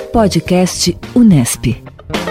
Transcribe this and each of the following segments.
Podcast Unesp.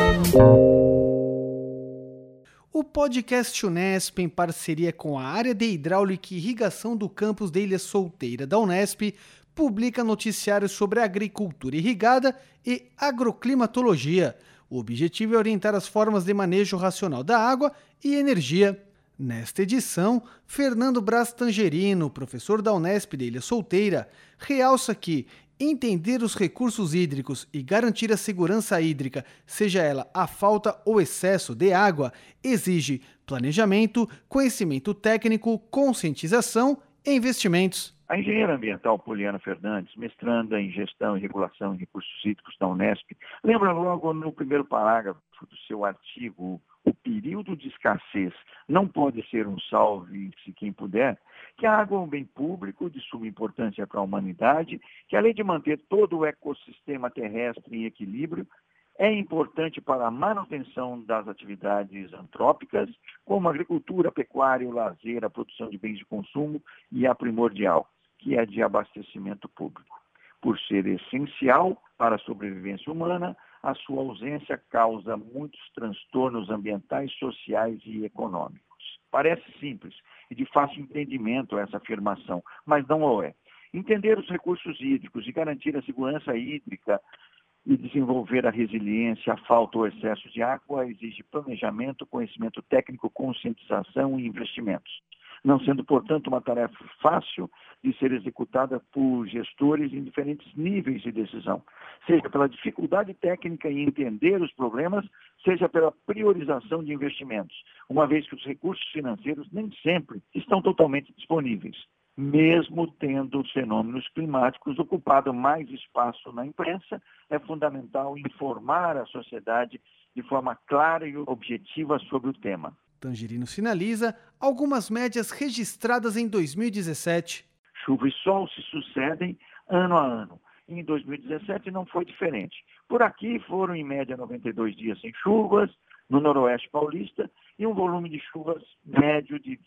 O Podcast Unesp, em parceria com a área de hidráulica e irrigação do campus de Ilha Solteira da Unesp, publica noticiários sobre agricultura irrigada e agroclimatologia. O objetivo é orientar as formas de manejo racional da água e energia. Nesta edição, Fernando Braz Tangerino, professor da Unesp de Ilha Solteira, realça que entender os recursos hídricos e garantir a segurança hídrica, seja ela a falta ou excesso de água, exige planejamento, conhecimento técnico, conscientização e investimentos. A engenheira ambiental Poliana Fernandes, mestranda em Gestão e Regulação de Recursos Hídricos da Unesp, lembra logo no primeiro parágrafo do seu artigo "O período de escassez não pode ser um salve-se quem puder", que a água é um bem público de suma importância para a humanidade, que além de manter todo o ecossistema terrestre em equilíbrio, é importante para a manutenção das atividades antrópicas, como a agricultura, a pecuária, o lazer, a produção de bens de consumo e a primordial, que é de abastecimento público. Por ser essencial para a sobrevivência humana, a sua ausência causa muitos transtornos ambientais, sociais e econômicos. Parece simples e de fácil entendimento essa afirmação, mas não o é. Entender os recursos hídricos e garantir a segurança hídrica e desenvolver a resiliência à falta ou excesso de água exige planejamento, conhecimento técnico, conscientização e investimentos, não sendo, portanto, uma tarefa fácil de ser executada por gestores em diferentes níveis de decisão, seja pela dificuldade técnica em entender os problemas, seja pela priorização de investimentos, uma vez que os recursos financeiros nem sempre estão totalmente disponíveis. Mesmo tendo os fenômenos climáticos ocupado mais espaço na imprensa, é fundamental informar a sociedade de forma clara e objetiva sobre o tema. Tangerino sinaliza algumas médias registradas em 2017. Chuva e sol se sucedem ano a ano. Em 2017 não foi diferente. Por aqui foram em média 92 dias sem chuvas, no Noroeste Paulista, e um volume de chuvas médio de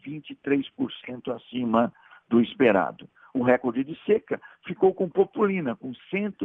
23% acima do esperado. O recorde de seca ficou com Popolina, com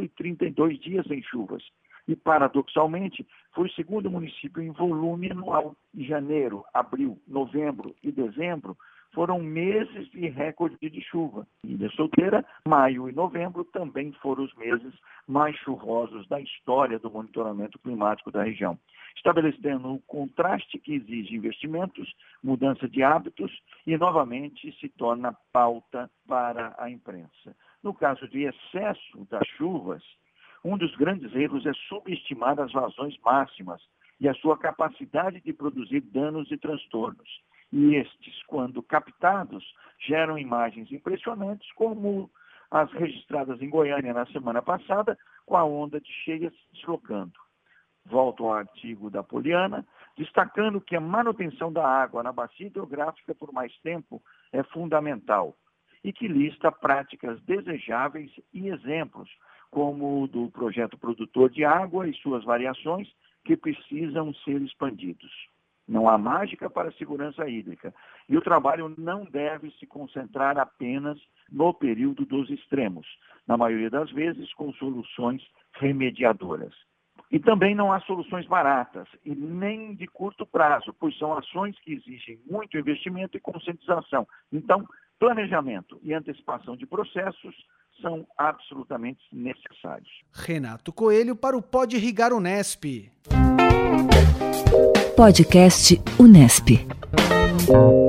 132 dias sem chuvas. E, paradoxalmente, foi o segundo município em volume anual. Em janeiro, abril, novembro e dezembro foram meses de recorde de chuva. Em Ilha Solteira, maio e novembro também foram os meses mais chuvosos da história do monitoramento climático da região, estabelecendo um contraste que exige investimentos, mudança de hábitos e, novamente, se torna pauta para a imprensa. No caso de excesso das chuvas, um dos grandes erros é subestimar as vazões máximas e a sua capacidade de produzir danos e transtornos. E estes, quando captados, geram imagens impressionantes, como as registradas em Goiânia na semana passada, com a onda de cheias se deslocando. Volto ao artigo da Poliana, destacando que a manutenção da água na bacia hidrográfica por mais tempo é fundamental e que lista práticas desejáveis e exemplos, como o do projeto produtor de água e suas variações, que precisam ser expandidos. Não há mágica para a segurança hídrica e o trabalho não deve se concentrar apenas no período dos extremos, na maioria das vezes com soluções remediadoras. E também não há soluções baratas e nem de curto prazo, pois são ações que exigem muito investimento e conscientização. Então, planejamento e antecipação de processos são absolutamente necessários. Renato Coelho para o Pode Irrigar Unesp. Podcast Unesp.